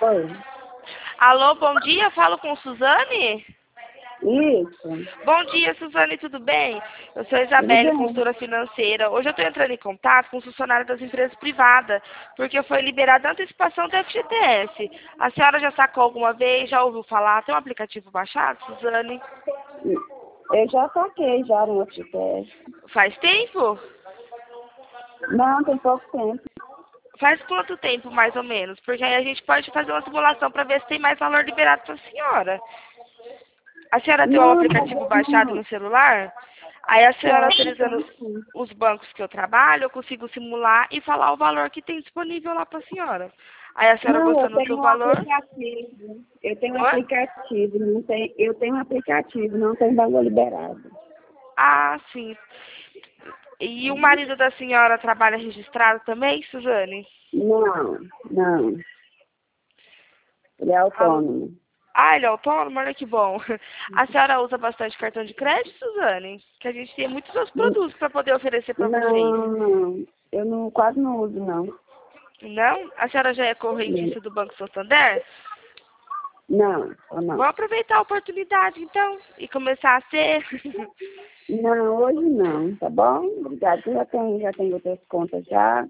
Oi. Alô, bom dia, falo com Suzane? Isso. Bom dia, Suzane, tudo bem? Eu sou Tudo Isabelle, bem. consultora financeira. Hoje eu estou entrando em contato com os funcionários das empresas privadas, porque foi liberada a antecipação do FGTS. A senhora já sacou alguma vez? Já ouviu falar? Tem um aplicativo baixado, Suzane? Eu já saquei já no FGTS. Faz tempo? Não, tem pouco tempo. Faz quanto tempo, mais ou menos? Porque aí a gente pode fazer uma simulação para ver se tem mais valor liberado para a senhora. A senhora tem um Não, aplicativo baixado no celular? Aí a senhora utilizando os bancos que eu trabalho, eu consigo simular e falar o valor que tem disponível lá para a senhora. Aí a senhora não, eu gostando do tenho seu um valor... aplicativo. Eu tenho um Oi? aplicativo, não tem, eu tenho um aplicativo, não tem valor liberado. Ah, sim. E o marido da senhora trabalha registrado também, Suzane? Não, não. Ele é Alô? autônomo. Ah, ele é autônomo? Olha que bom. A senhora usa bastante cartão de crédito, Suzane? Que a gente tem muitos outros produtos para poder oferecer para vocês. Não, não. Eu não, quase não uso, não. Não? A senhora já é correntista do Banco Santander? Não, ou não. Vamos aproveitar a oportunidade, então, e começar a ser. Não, hoje não, tá bom? Obrigada. Eu já tenho outras contas já,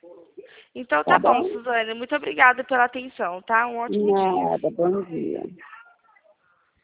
Então tá tá bom, bom? Suzane. Muito obrigada pela atenção, tá? Um ótimo dia. Nada, bom dia.